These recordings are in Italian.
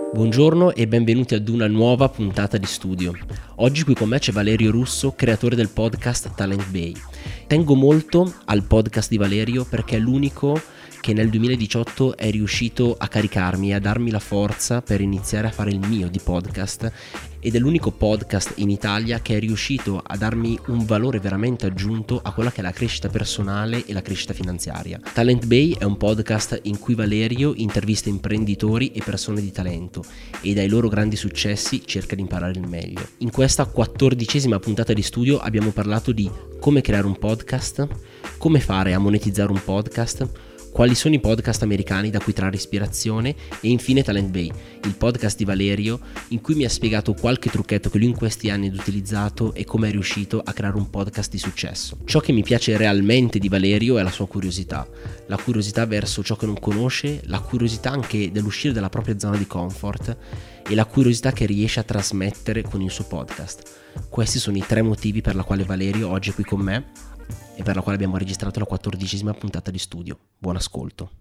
Buongiorno e benvenuti ad una nuova puntata di studio. Oggi qui con me c'è Valerio Russo, creatore del podcast Talent Bay. Tengo molto al podcast di Valerio perché è l'unico che nel 2018 è riuscito a caricarmi e a darmi la forza per iniziare a fare il mio di podcast, ed è l'unico podcast in Italia che è riuscito a darmi un valore veramente aggiunto a quella che è la crescita personale e la crescita finanziaria. Talent Bay è un podcast in cui Valerio intervista imprenditori e persone di talento e dai loro grandi successi cerca di imparare il meglio. In questa 14ª puntata di studio abbiamo parlato di come creare un podcast, come fare a monetizzare un podcast, quali sono i podcast americani da cui trarre ispirazione e infine Talent Bay, il podcast di Valerio in cui mi ha spiegato qualche trucchetto che lui in questi anni ha utilizzato e come è riuscito a creare un podcast di successo. Ciò che mi piace realmente di Valerio è la sua curiosità, la curiosità verso ciò che non conosce, la curiosità anche dell'uscire dalla propria zona di comfort e la curiosità che riesce a trasmettere con il suo podcast. Questi sono i 3 motivi per la quale Valerio oggi è qui con me e per la quale abbiamo registrato la 14ª puntata di studio. Buon ascolto.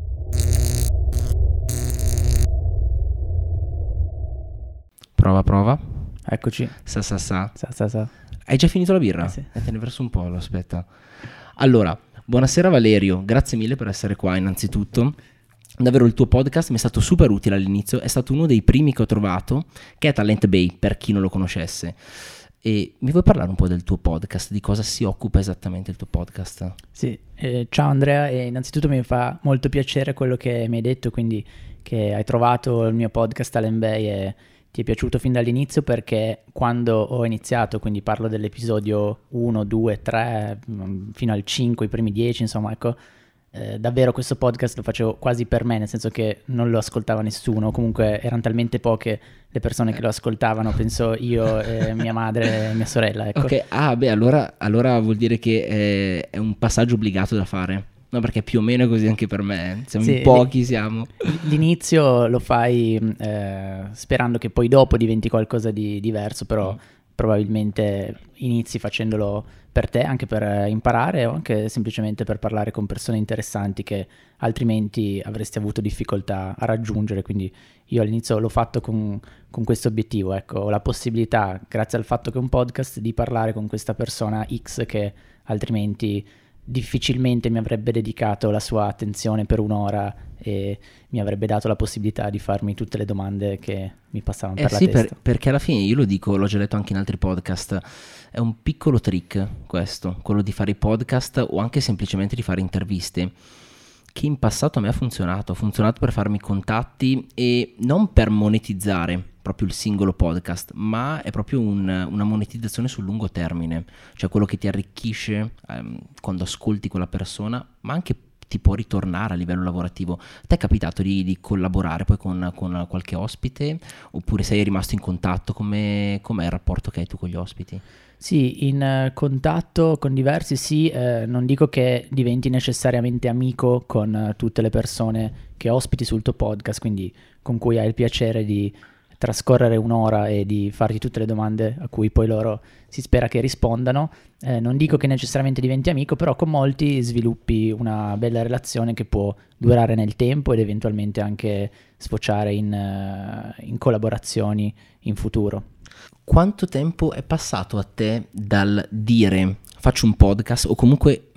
Prova. Eccoci. Sa. Sa. Hai già finito la birra? Sì. Te ne verso un po', aspetta. Allora, buonasera Valerio, grazie mille per essere qua innanzitutto. Davvero il tuo podcast mi è stato super utile all'inizio, è stato uno dei primi che ho trovato, che è Talent Bay, per chi non lo conoscesse. E mi vuoi parlare un po' del tuo podcast, di cosa si occupa esattamente il tuo podcast? Sì, ciao Andrea, e innanzitutto mi fa molto piacere quello che mi hai detto, quindi che hai trovato il mio podcast Talent Bay e ti è piaciuto fin dall'inizio, perché quando ho iniziato, quindi parlo dell'episodio 1, 2, 3, fino al 5, i primi 10, insomma, ecco, davvero questo podcast lo facevo quasi per me, nel senso che non lo ascoltava nessuno, comunque erano talmente poche le persone che lo ascoltavano, penso io, mia madre e mia sorella, ecco. Ok, allora vuol dire che è un passaggio obbligato da fare, no? Perché più o meno è così anche per me, siamo Sì, in pochi, siamo. L'inizio lo fai sperando che poi dopo diventi qualcosa di diverso, però probabilmente inizi facendolo per te, anche per imparare o anche semplicemente per parlare con persone interessanti che altrimenti avresti avuto difficoltà a raggiungere. Quindi io all'inizio l'ho fatto con questo obiettivo, ecco, ho la possibilità, grazie al fatto che è un podcast, di parlare con questa persona X che altrimenti difficilmente mi avrebbe dedicato la sua attenzione per un'ora e mi avrebbe dato la possibilità di farmi tutte le domande che mi passavano per la testa. Perché alla fine, io lo dico, l'ho già letto anche in altri podcast, è un piccolo trick questo, quello di fare i podcast o anche semplicemente di fare interviste, che in passato a me ha funzionato per farmi contatti e non per monetizzare proprio il singolo podcast, ma è proprio una monetizzazione sul lungo termine, cioè quello che ti arricchisce quando ascolti quella persona, ma anche ti può ritornare a livello lavorativo. Ti è capitato di collaborare poi con qualche ospite, oppure sei rimasto in contatto? Com'è il rapporto che hai tu con gli ospiti? Sì, in contatto con diversi, sì, non dico che diventi necessariamente amico con tutte le persone che ospiti sul tuo podcast, quindi con cui hai il piacere di trascorrere un'ora e di farti tutte le domande a cui poi loro si spera che rispondano. Non dico che necessariamente diventi amico, però con molti sviluppi una bella relazione che può durare nel tempo ed eventualmente anche sfociare in collaborazioni in futuro. Quanto tempo è passato a te dal dire faccio un podcast o comunque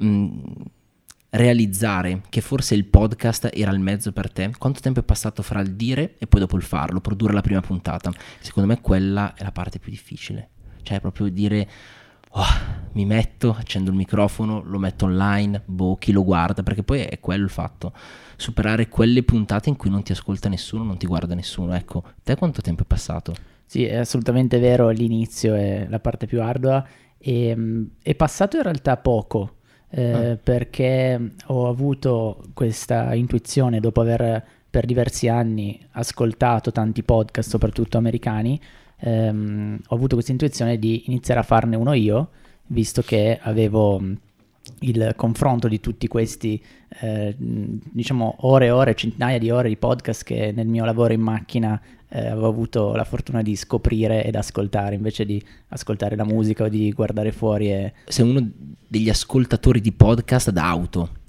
realizzare che forse il podcast era il mezzo per te? Quanto tempo è passato fra il dire e poi dopo il farlo, produrre la prima puntata? Secondo me quella è la parte più difficile, cioè proprio dire mi metto, accendo il microfono, lo metto online, chi lo guarda, perché poi è quello il fatto, superare quelle puntate in cui non ti ascolta nessuno, non ti guarda nessuno. Ecco, te quanto tempo è passato? Sì, è assolutamente vero, l'inizio è la parte più ardua e è passato in realtà poco, perché ho avuto questa intuizione dopo aver per diversi anni ascoltato tanti podcast, soprattutto americani. Ho avuto questa intuizione di iniziare a farne uno io, visto che avevo il confronto di tutti questi diciamo ore e ore, centinaia di ore di podcast che nel mio lavoro in macchina avevo avuto la fortuna di scoprire ed ascoltare, invece di ascoltare la musica o di guardare fuori. Sei uno degli ascoltatori di podcast d'auto?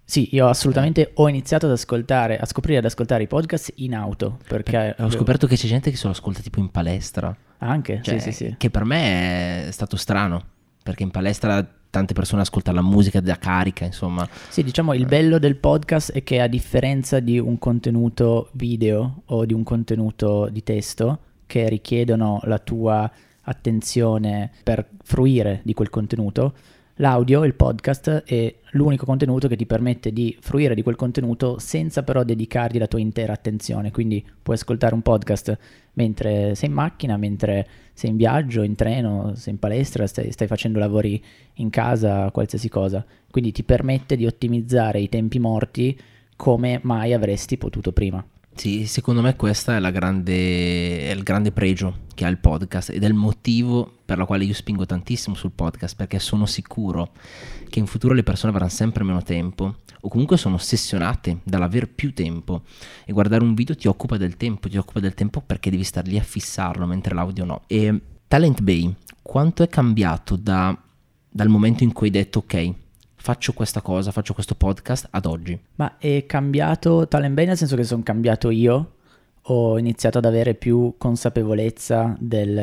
Sì, io assolutamente ho iniziato a scoprire ad ascoltare i podcast in auto, perché Ho scoperto che c'è gente che se lo ascolta tipo in palestra. anche, Cioè, sì. che per me è stato strano, perché in palestra tante persone ascoltano la musica da carica, insomma. Sì, diciamo il bello del podcast è che a differenza di un contenuto video o di un contenuto di testo che richiedono la tua attenzione per fruire di quel contenuto, l'audio, il podcast, è l'unico contenuto che ti permette di fruire di quel contenuto senza però dedicargli la tua intera attenzione. Quindi puoi ascoltare un podcast mentre sei in macchina, mentre sei in viaggio, in treno, sei in palestra, stai facendo lavori in casa, qualsiasi cosa. Quindi ti permette di ottimizzare i tempi morti come mai avresti potuto prima. Sì, secondo me questa è è il grande pregio che ha il podcast ed è il motivo per la quale io spingo tantissimo sul podcast, perché sono sicuro che in futuro le persone avranno sempre meno tempo o comunque sono ossessionate dall'aver più tempo, e guardare un video ti occupa del tempo perché devi star lì a fissarlo, mentre l'audio no. E Talent Bay, quanto è cambiato dal momento in cui hai detto ok, faccio questa cosa, faccio questo podcast, ad oggi? Ma è cambiato Talent Bay nel senso che sono cambiato io, ho iniziato ad avere più consapevolezza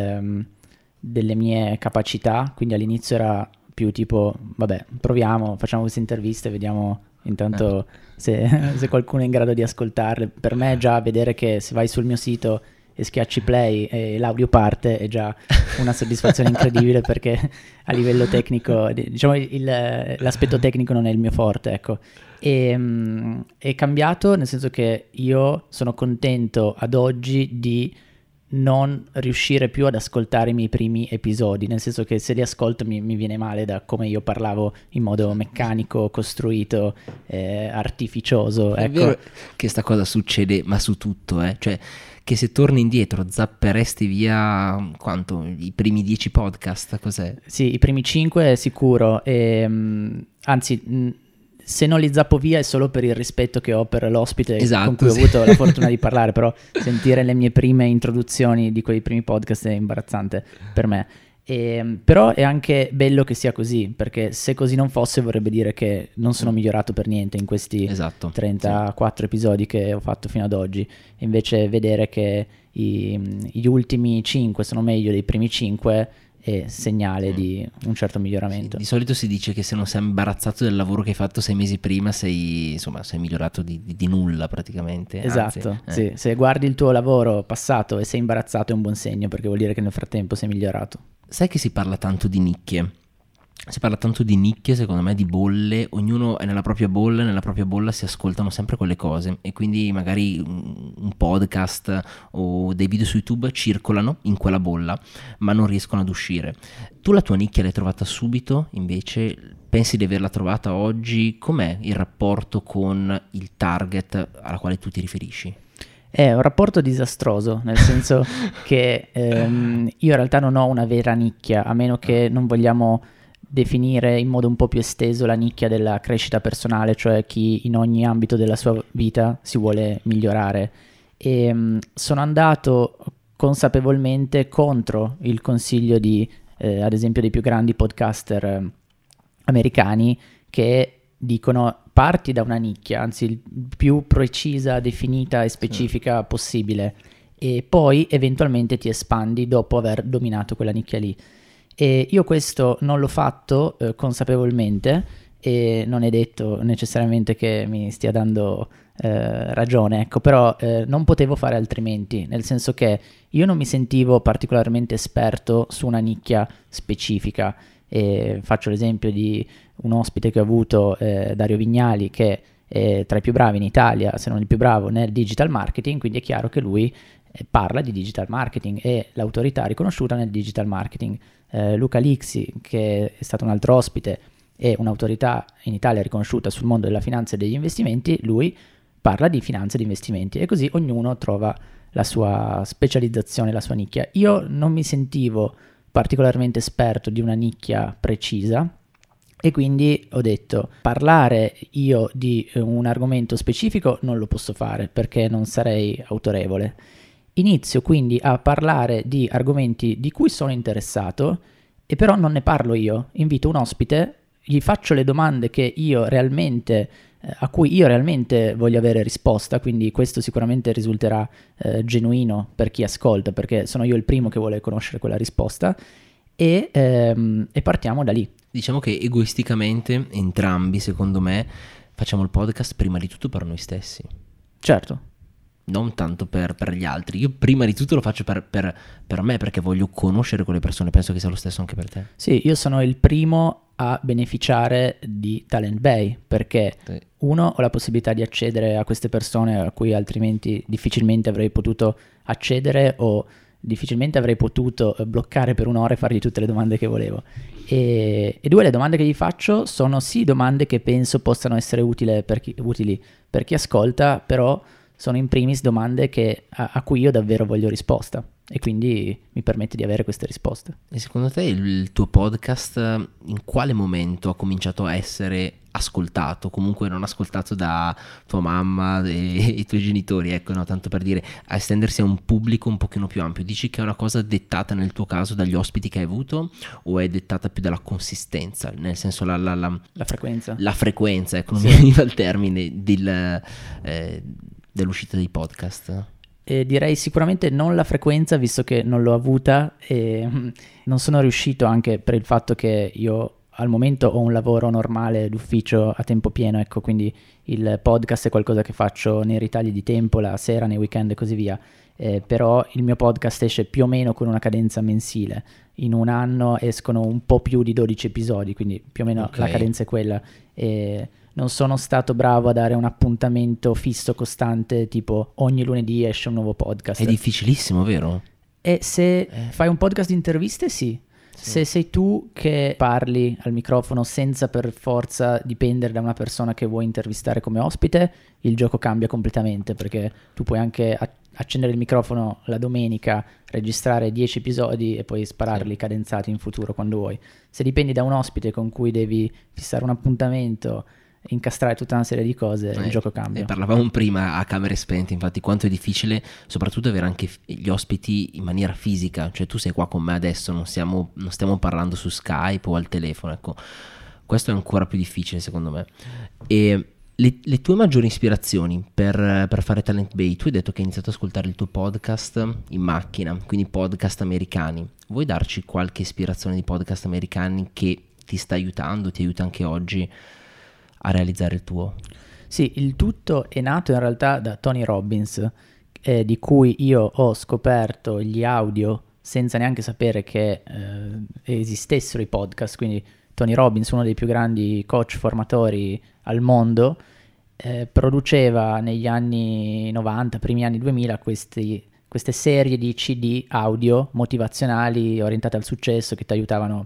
delle mie capacità, quindi all'inizio era più tipo, vabbè, proviamo, facciamo queste interviste, vediamo intanto se qualcuno è in grado di ascoltarle. Per me già vedere che se vai sul mio sito e schiacci play e l'audio parte è già una soddisfazione incredibile, perché a livello tecnico, diciamo, l'aspetto tecnico non è il mio forte, ecco. È cambiato nel senso che io sono contento ad oggi di non riuscire più ad ascoltare i miei primi episodi, nel senso che se li ascolto mi viene male da come io parlavo in modo meccanico, costruito, artificioso, È ecco. vero che sta cosa succede, ma su tutto, cioè che se torni indietro zapperesti via quanto? I primi 10 podcast, cos'è? Sì, i primi 5 è sicuro, anzi, se non li zappo via è solo per il rispetto che ho per l'ospite con cui ho avuto la fortuna di parlare, però sentire le mie prime introduzioni di quei primi podcast è imbarazzante per me. Però è anche bello che sia così, perché se così non fosse vorrebbe dire che non sono migliorato per niente in questi 34 episodi che ho fatto fino ad oggi. Invece vedere che gli ultimi 5 sono meglio dei primi 5 è segnale di un certo miglioramento. Di solito si dice che se non sei imbarazzato del lavoro che hai fatto 6 mesi prima sei migliorato di nulla praticamente. Esatto, Anzi, sì. Se guardi il tuo lavoro passato e sei imbarazzato è un buon segno, perché vuol dire che nel frattempo sei migliorato. Sai che si parla tanto di nicchie? Si parla tanto di nicchie, secondo me, di bolle. Ognuno è nella propria bolla si ascoltano sempre quelle cose, e quindi magari un podcast o dei video su YouTube circolano in quella bolla, ma non riescono ad uscire. Tu la tua nicchia l'hai trovata subito, invece pensi di averla trovata oggi? Com'è il rapporto con il target alla quale tu ti riferisci? È un rapporto disastroso, nel senso che io in realtà non ho una vera nicchia, a meno che non vogliamo definire in modo un po' più esteso la nicchia della crescita personale, cioè chi in ogni ambito della sua vita si vuole migliorare. E sono andato consapevolmente contro il consiglio di, ad esempio, dei più grandi podcaster americani, che dicono parti da una nicchia, anzi il più precisa, definita e specifica possibile, e poi eventualmente ti espandi dopo aver dominato quella nicchia lì. E io questo non l'ho fatto consapevolmente, e non è detto necessariamente che mi stia dando ragione, ecco, però non potevo fare altrimenti, nel senso che io non mi sentivo particolarmente esperto su una nicchia specifica. E faccio l'esempio di un ospite che ho avuto, Dario Vignali, che è tra i più bravi in Italia, se non il più bravo nel digital marketing, quindi è chiaro che lui parla di digital marketing, è l'autorità riconosciuta nel digital marketing. Luca Lixi, che è stato un altro ospite, è un'autorità in Italia riconosciuta sul mondo della finanza e degli investimenti, lui parla di finanza e di investimenti, e così ognuno trova la sua specializzazione, la sua nicchia. Io non mi sentivo particolarmente esperto di una nicchia precisa, e quindi ho detto, parlare io di un argomento specifico non lo posso fare perché non sarei autorevole. Inizio quindi a parlare di argomenti di cui sono interessato, e però non ne parlo io, invito un ospite, gli faccio le domande che io realmente a cui io realmente voglio avere risposta, quindi questo sicuramente risulterà genuino per chi ascolta, perché sono io il primo che vuole conoscere quella risposta, e partiamo da lì. Diciamo che egoisticamente entrambi, secondo me, facciamo il podcast prima di tutto per noi stessi. Certo. Non tanto per gli altri. Io prima di tutto lo faccio per me, perché voglio conoscere quelle persone. Penso che sia lo stesso anche per te. Sì, io sono il primo a beneficiare di Talent Bay, perché uno, ho la possibilità di accedere a queste persone a cui altrimenti difficilmente avrei potuto accedere, o difficilmente avrei potuto bloccare per un'ora e fargli tutte le domande che volevo. E due, le domande che gli faccio sono sì domande che penso possano essere utili per chi ascolta, però sono in primis domande a cui io davvero voglio risposta, e quindi mi permette di avere queste risposte. E secondo te il tuo podcast in quale momento ha cominciato a essere ascoltato? Comunque non ascoltato da tua mamma e i tuoi genitori, ecco, no, tanto per dire, a estendersi a un pubblico un pochino più ampio. Dici che è una cosa dettata nel tuo caso dagli ospiti che hai avuto, o è dettata più dalla consistenza, nel senso la frequenza? La frequenza, ecco, non mi veniva il termine dell'uscita dei podcast. Direi sicuramente non la frequenza, visto che non l'ho avuta e non sono riuscito, anche per il fatto che io al momento ho un lavoro normale d'ufficio a tempo pieno, ecco, quindi il podcast è qualcosa che faccio nei ritagli di tempo, la sera, nei weekend e così via, però il mio podcast esce più o meno con una cadenza mensile. In un anno escono un po' più di 12 episodi, quindi più o meno la cadenza è quella, e non sono stato bravo a dare un appuntamento fisso, costante, tipo ogni lunedì esce un nuovo podcast. È difficilissimo, vero? E se fai un podcast di interviste, sì. Se sei tu che parli al microfono senza per forza dipendere da una persona che vuoi intervistare come ospite, il gioco cambia completamente, perché tu puoi anche accendere il microfono la domenica, registrare 10 episodi e poi spararli cadenzati in futuro quando vuoi. Se dipendi da un ospite con cui devi fissare un appuntamento, incastrare tutta una serie di cose, il gioco cambia. Parlavamo prima a camere spente, infatti, quanto è difficile soprattutto avere anche gli ospiti in maniera fisica, cioè tu sei qua con me adesso, non stiamo parlando su Skype o al telefono, ecco, questo è ancora più difficile secondo me. E le tue maggiori ispirazioni per fare Talent Bay, tu hai detto che hai iniziato ad ascoltare il tuo podcast in macchina, quindi podcast americani. Vuoi darci qualche ispirazione di podcast americani che ti sta aiutando, ti aiuta anche oggi a realizzare il tuo? Sì, il tutto è nato in realtà da Tony Robbins, di cui io ho scoperto gli audio senza neanche sapere che esistessero i podcast. Quindi Tony Robbins, uno dei più grandi coach formatori al mondo, produceva negli anni 90, primi anni 2000 queste serie di CD audio motivazionali orientate al successo, che ti aiutavano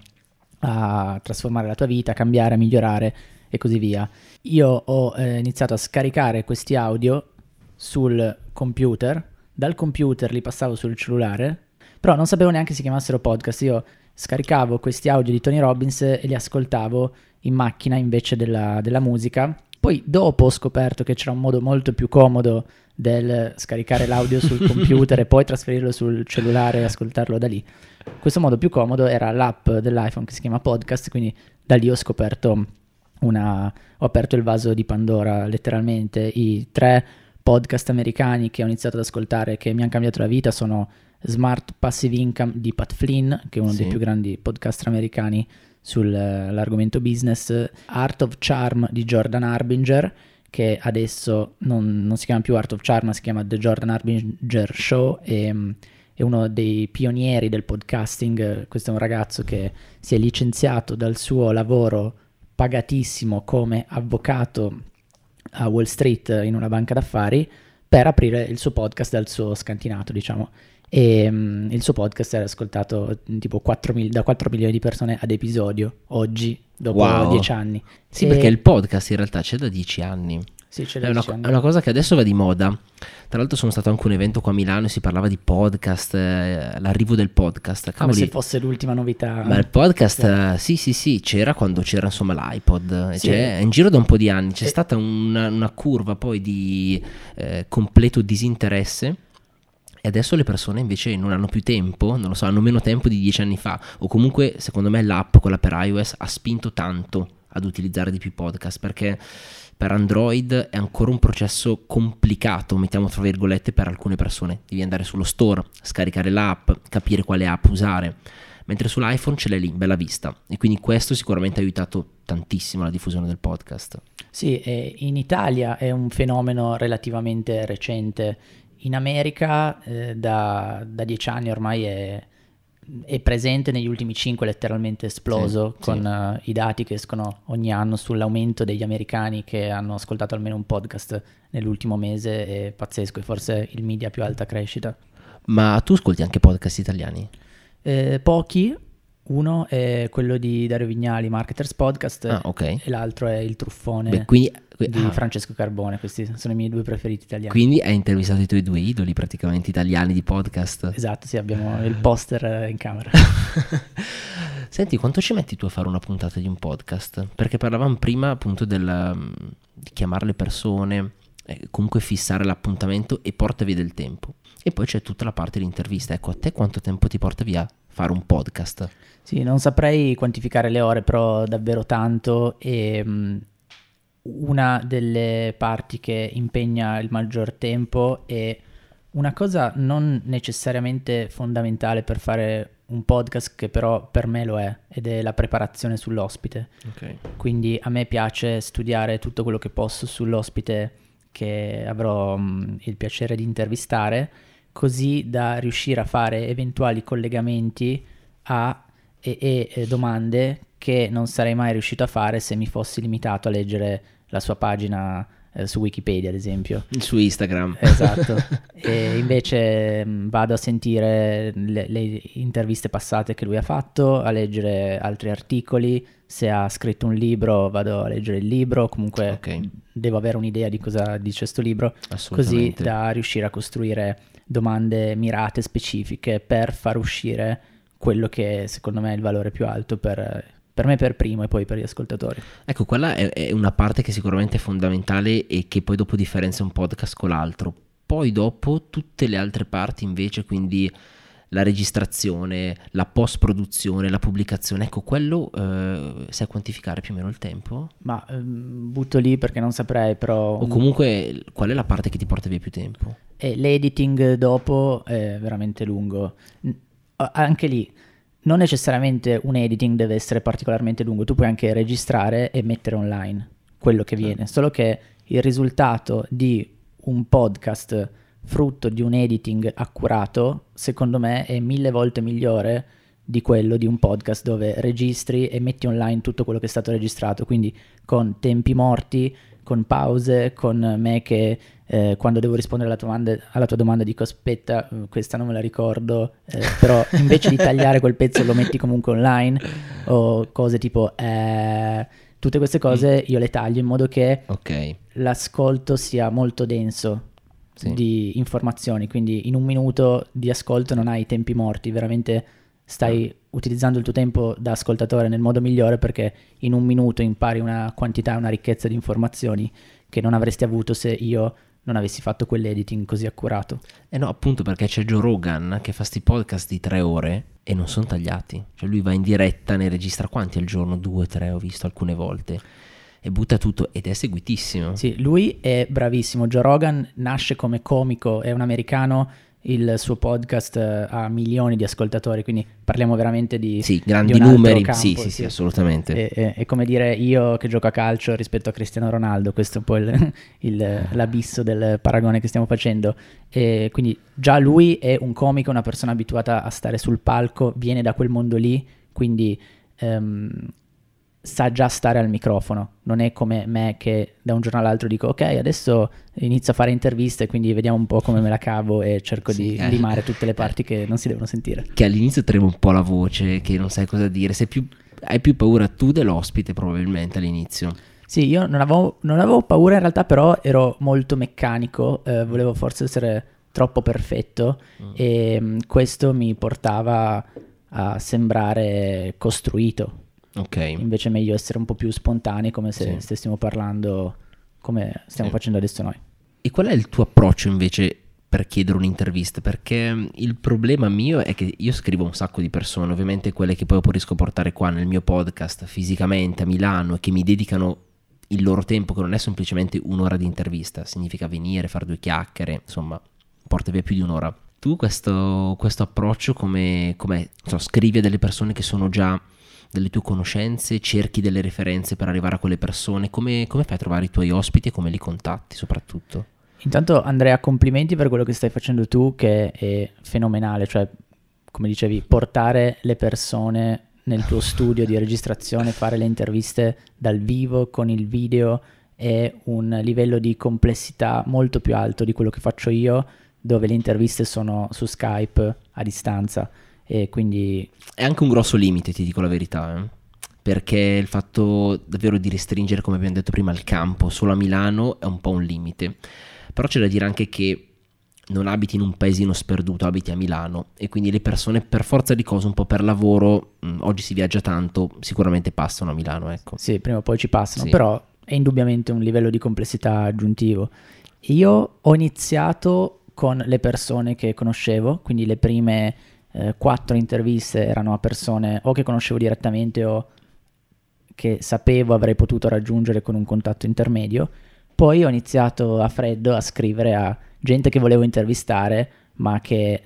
a trasformare la tua vita, a cambiare, a migliorare e così via. Io ho iniziato a scaricare questi audio sul computer, dal computer li passavo sul cellulare, però non sapevo neanche si chiamassero podcast. Io scaricavo questi audio di Tony Robbins e li ascoltavo in macchina invece della musica. Poi dopo ho scoperto che c'era un modo molto più comodo del scaricare l'audio sul computer e poi trasferirlo sul cellulare e ascoltarlo da lì. Questo modo più comodo era l'app dell'iPhone che si chiama Podcast, quindi da lì ho scoperto ho aperto il vaso di Pandora, letteralmente. I 3 podcast americani che ho iniziato ad ascoltare che mi hanno cambiato la vita sono Smart Passive Income di Pat Flynn, che è uno dei più grandi podcaster americani sull'argomento business, Art of Charm di Jordan Harbinger, che adesso non si chiama più Art of Charm ma si chiama The Jordan Harbinger Show, e è uno dei pionieri del podcasting. Questo è un ragazzo che si è licenziato dal suo lavoro pagatissimo come avvocato a Wall Street in una banca d'affari per aprire il suo podcast dal suo scantinato, diciamo, e il suo podcast è ascoltato tipo da 4 milioni di persone ad episodio oggi, dopo 10 anni. Sì, perché il podcast in realtà c'è da 10 anni. Sì, c'è È una cosa che adesso va di moda. Tra l'altro sono stato anche a un evento qua a Milano e si parlava di podcast, l'arrivo del podcast. Come se fosse l'ultima novità. Ma il podcast, sì, c'era quando c'era insomma l'iPod, sì. Cioè, in giro da un po' di anni c'è stata una curva poi di completo disinteresse. E adesso le persone invece non hanno più tempo, non lo so, hanno meno tempo di 10 anni fa. O comunque, secondo me, l'app, quella per iOS, ha spinto tanto ad utilizzare di più podcast, perché per Android è ancora un processo complicato, mettiamo tra virgolette, per alcune persone. Devi andare sullo store, scaricare l'app, capire quale app usare, mentre sull'iPhone ce l'hai lì, bella vista, e quindi questo sicuramente ha aiutato tantissimo la diffusione del podcast. Sì, e in Italia è un fenomeno relativamente recente. In America da 10 anni ormai è presente, negli ultimi 5 letteralmente esploso, con i dati che escono ogni anno sull'aumento degli americani che hanno ascoltato almeno un podcast nell'ultimo mese. È pazzesco, è forse il media a più alta crescita. Ma tu ascolti anche podcast italiani? Pochi. Uno è quello di Dario Vignali, Marketers Podcast, okay. E l'altro è Il Truffone di Francesco Carbone. Questi sono i miei 2 preferiti italiani. Quindi hai intervistato i tuoi 2 idoli praticamente italiani di podcast. Esatto, sì, abbiamo il poster in camera. Senti, quanto ci metti tu a fare una puntata di un podcast? Perché parlavamo prima appunto di chiamare le persone, comunque fissare l'appuntamento e porta via del tempo. E poi c'è tutta la parte di intervista. Ecco, a te quanto tempo ti porta via fare un podcast? Sì, non saprei quantificare le ore, però davvero tanto. E una delle parti che impegna il maggior tempo è una cosa non necessariamente fondamentale per fare un podcast, che però per me lo è, ed è la preparazione sull'ospite. Okay. Quindi a me piace studiare tutto quello che posso sull'ospite che avrò il piacere di intervistare, così da riuscire a fare eventuali collegamenti e domande che non sarei mai riuscito a fare se mi fossi limitato a leggere la sua pagina su Wikipedia, ad esempio. Su Instagram. Esatto. E invece vado a sentire le interviste passate che lui ha fatto, a leggere altri articoli. Se ha scritto un libro vado a leggere il libro, comunque devo avere un'idea di cosa dice sto libro, così da riuscire a costruire domande mirate, specifiche, per far uscire quello che secondo me è il valore più alto per me per primo e poi per gli ascoltatori. Ecco, quella è una parte che sicuramente è fondamentale e che poi dopo differenzia un podcast con l'altro. Poi dopo tutte le altre parti invece, quindi la registrazione, la post-produzione, la pubblicazione, ecco, quello sai quantificare più o meno il tempo? Ma butto lì perché non saprei, però... O comunque qual è la parte che ti porta via più tempo? L'editing dopo è veramente lungo. Anche lì non necessariamente un editing deve essere particolarmente lungo, tu puoi anche registrare e mettere online quello che viene, solo che il risultato di un podcast frutto di un editing accurato, secondo me, è 1000 volte migliore di quello di un podcast dove registri e metti online tutto quello che è stato registrato, quindi con tempi morti, con pause, con me che quando devo rispondere alla tua domanda dico aspetta, questa non me la ricordo, però invece di tagliare quel pezzo lo metti comunque online, o cose tipo tutte queste cose io le taglio in modo che l'ascolto sia molto denso di informazioni, quindi in un minuto di ascolto non hai tempi morti, veramente stai utilizzando il tuo tempo da ascoltatore nel modo migliore, perché in un minuto impari una quantità, una ricchezza di informazioni che non avresti avuto se io non avessi fatto quell'editing così accurato. No, appunto, perché c'è Joe Rogan che fa sti podcast di 3 ore e non sono tagliati, cioè lui va in diretta, ne registra quanti al giorno? 2, 3, ho visto alcune volte, e butta tutto ed è seguitissimo. Sì, lui è bravissimo. Joe Rogan nasce come comico, è un americano, il suo podcast ha milioni di ascoltatori, quindi parliamo veramente di grandi di un numeri, campo, sì, assolutamente. È come dire io che gioco a calcio rispetto a Cristiano Ronaldo, questo è un po' l'abisso del paragone che stiamo facendo. E quindi già lui è un comico, una persona abituata a stare sul palco, viene da quel mondo lì, quindi sa già stare al microfono, non è come me che da un giorno all'altro dico ok, adesso inizio a fare interviste, quindi vediamo un po' come me la cavo e cerco di limare tutte le parti che non si devono sentire. Che all'inizio trema un po' la voce, che non sai cosa dire, hai più paura tu dell'ospite probabilmente all'inizio. Sì, io non avevo paura in realtà, però ero molto meccanico, volevo forse essere troppo perfetto e questo mi portava a sembrare costruito. Invece è meglio essere un po' più spontanei, come se stessimo parlando come stiamo facendo adesso noi. E qual è il tuo approccio invece per chiedere un'intervista, perché il problema mio è che io scrivo a un sacco di persone, ovviamente quelle che poi riesco a portare qua nel mio podcast fisicamente a Milano e che mi dedicano il loro tempo, che non è semplicemente un'ora di intervista, significa venire, fare 2 chiacchiere, insomma, porta via più di un'ora. Tu questo approccio come scrivi a delle persone che sono già delle tue conoscenze, cerchi delle referenze per arrivare a quelle persone, come fai a trovare i tuoi ospiti e come li contatti soprattutto? Intanto Andrea, complimenti per quello che stai facendo tu, che è fenomenale, cioè come dicevi, portare le persone nel tuo studio di registrazione, fare le interviste dal vivo con il video è un livello di complessità molto più alto di quello che faccio io, dove le interviste sono su Skype a distanza, e quindi è anche un grosso limite, ti dico la verità, perché il fatto davvero di restringere, come abbiamo detto prima, il campo solo a Milano è un po' un limite. Però c'è da dire anche che non abiti in un paesino sperduto, abiti a Milano e quindi le persone per forza di cose, un po' per lavoro, oggi si viaggia tanto, sicuramente passano a Milano, ecco. Sì, prima o poi ci passano, Sì. Però è indubbiamente un livello di complessità aggiuntivo. Io ho iniziato con le persone che conoscevo, quindi le prime 4 interviste erano a persone o che conoscevo direttamente o che sapevo avrei potuto raggiungere con un contatto intermedio. Poi ho iniziato a freddo a scrivere a gente che volevo intervistare ma che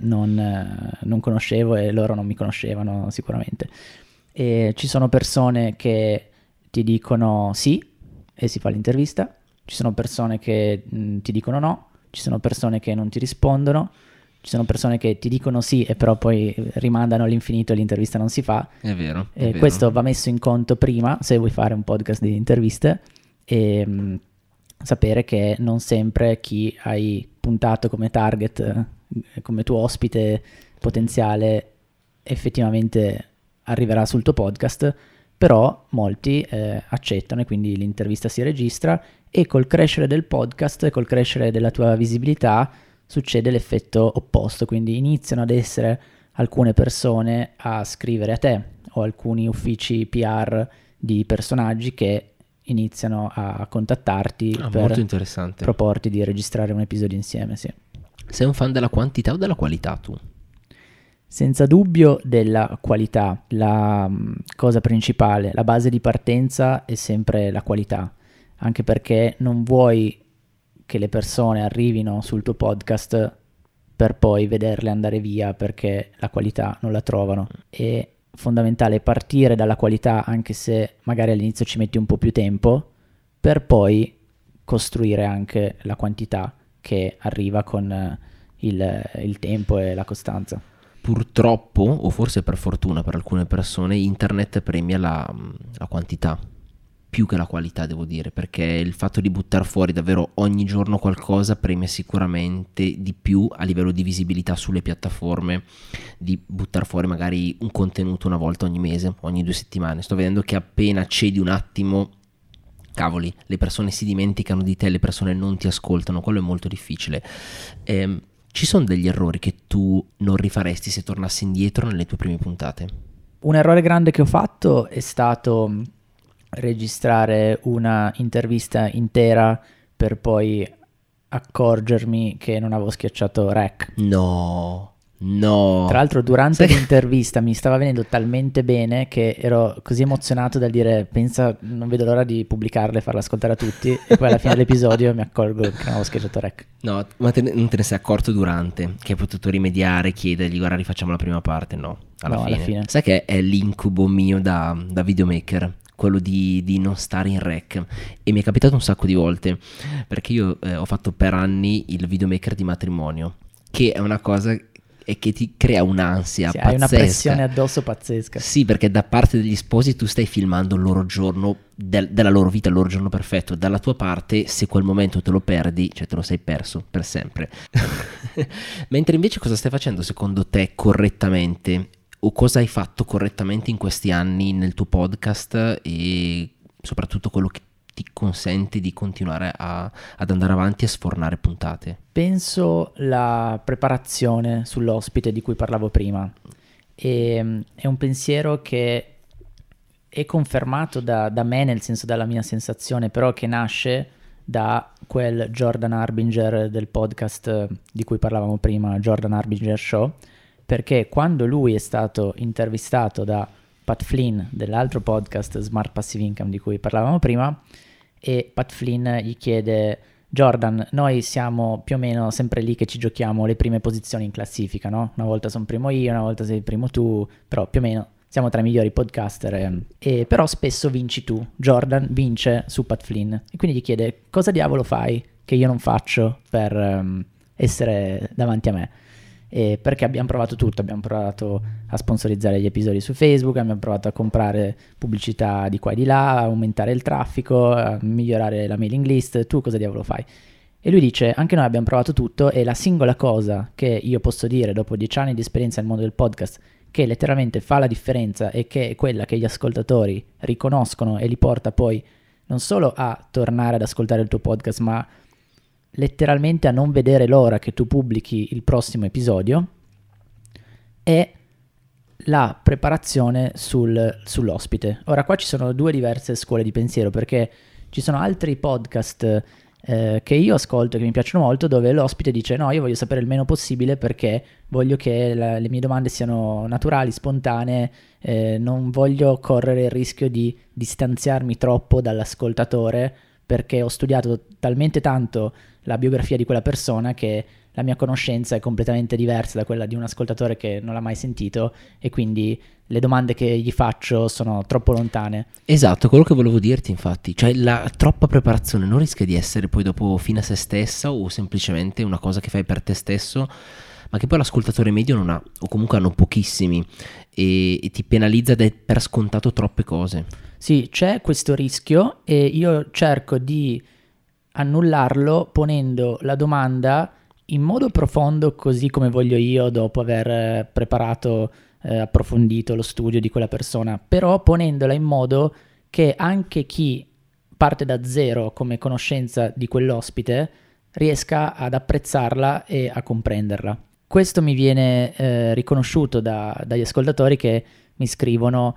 non conoscevo e loro non mi conoscevano sicuramente. E ci sono persone che ti dicono sì e si fa l'intervista, ci sono persone che ti dicono no, ci sono persone che non ti rispondono, ci sono persone che ti dicono sì e però poi rimandano all'infinito e l'intervista non si fa. È vero, è vero. Questo va messo in conto prima se vuoi fare un podcast di interviste, e sapere che non sempre chi hai puntato come target, come tuo ospite potenziale, effettivamente arriverà sul tuo podcast, però molti accettano e quindi l'intervista si registra, e col crescere del podcast e col crescere della tua visibilità succede l'effetto opposto, quindi iniziano ad essere alcune persone a scrivere a te o alcuni uffici PR di personaggi che iniziano a contattarti per molto interessante. proporti di registrare un episodio insieme, sì. Sei un fan della quantità o della qualità tu? Senza dubbio della qualità. La cosa principale, la base di partenza è sempre la qualità, anche perché non vuoi che le persone arrivino sul tuo podcast per poi vederle andare via perché la qualità non la trovano. È fondamentale partire dalla qualità, anche se magari all'inizio ci metti un po' più tempo, per poi costruire anche la quantità che arriva con il tempo e la costanza. Purtroppo, o forse per fortuna per alcune persone, internet premia la quantità più che la qualità, devo dire, perché il fatto di buttare fuori davvero ogni giorno qualcosa premia sicuramente di più a livello di visibilità sulle piattaforme, di buttare fuori magari un contenuto una volta ogni mese, ogni 2 settimane. Sto vedendo che appena cedi un attimo, cavoli, le persone si dimenticano di te, le persone non ti ascoltano, quello è molto difficile. Ci sono degli errori che tu non rifaresti se tornassi indietro nelle tue prime puntate? Un errore grande che ho fatto è stato registrare una intervista intera per poi accorgermi che non avevo schiacciato rec. No. Tra l'altro durante l'intervista mi stava venendo talmente bene che ero così emozionato dal dire pensa, non vedo l'ora di pubblicarla e farla ascoltare a tutti, e poi alla fine dell'episodio mi accorgo che non avevo schiacciato rec. No, ma non te ne sei accorto durante? Che hai potuto rimediare, chiedergli guarda rifacciamo la prima parte? No, alla fine. Sai che è l'incubo mio da videomaker, quello di non stare in rec, e mi è capitato un sacco di volte perché io ho fatto per anni il videomaker di matrimonio, che è una cosa che ti crea un'ansia pazzesca. Hai una pressione addosso pazzesca. Sì, perché da parte degli sposi tu stai filmando il loro giorno della loro vita, il loro giorno perfetto. Dalla tua parte, se quel momento te lo perdi, cioè te lo sei perso per sempre. Mentre invece cosa stai facendo secondo te correttamente, o cosa hai fatto correttamente in questi anni nel tuo podcast, e soprattutto quello che ti consente di continuare ad andare avanti e sfornare puntate? Penso la preparazione sull'ospite di cui parlavo prima. È un pensiero che è confermato da me, nel senso dalla mia sensazione, però che nasce da quel Jordan Harbinger del podcast di cui parlavamo prima, Jordan Harbinger Show, perché quando lui è stato intervistato da Pat Flynn dell'altro podcast Smart Passive Income di cui parlavamo prima, e Pat Flynn gli chiede: Jordan, noi siamo più o meno sempre lì che ci giochiamo le prime posizioni in classifica, no? Una volta sono primo io, una volta sei primo tu, però più o meno siamo tra i migliori podcaster, e però spesso vinci tu. Jordan vince su Pat Flynn e quindi gli chiede: cosa diavolo fai che io non faccio per essere davanti a me? E perché abbiamo provato tutto, abbiamo provato a sponsorizzare gli episodi su Facebook, abbiamo provato a comprare pubblicità di qua e di là, a aumentare il traffico, a migliorare la mailing list. Tu cosa diavolo fai? E lui dice: anche noi abbiamo provato tutto, e la singola cosa che io posso dire dopo 10 anni di esperienza nel mondo del podcast che letteralmente fa la differenza e che è quella che gli ascoltatori riconoscono e li porta poi non solo a tornare ad ascoltare il tuo podcast, ma letteralmente a non vedere l'ora che tu pubblichi il prossimo episodio, è la preparazione sull'ospite. Ora, qua ci sono due diverse scuole di pensiero, perché ci sono altri podcast che io ascolto e che mi piacciono molto, dove l'ospite dice: no, io voglio sapere il meno possibile perché voglio che le mie domande siano naturali, spontanee, non voglio correre il rischio di distanziarmi troppo dall'ascoltatore, perché ho studiato talmente tanto la biografia di quella persona che la mia conoscenza è completamente diversa da quella di un ascoltatore che non l'ha mai sentito, e quindi le domande che gli faccio sono troppo lontane. Esatto, quello che volevo dirti, infatti, cioè la troppa preparazione non rischia di essere poi dopo fine a se stessa, o semplicemente una cosa che fai per te stesso, ma che poi l'ascoltatore medio non ha, o comunque hanno pochissimi, e ti penalizza per scontato troppe cose. Sì, c'è questo rischio, e io cerco di annullarlo ponendo la domanda in modo profondo, così come voglio io, dopo aver preparato, approfondito lo studio di quella persona, però ponendola in modo che anche chi parte da zero come conoscenza di quell'ospite riesca ad apprezzarla e a comprenderla. Questo mi viene riconosciuto dagli ascoltatori che mi scrivono